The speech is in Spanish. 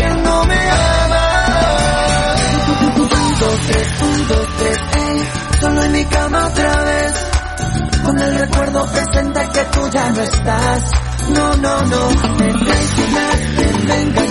que no me amas. 1, 2, 3, solo en mi cama otra vez, con el recuerdo presente que tú ya no estás. No, me traicionaste, me engañaste.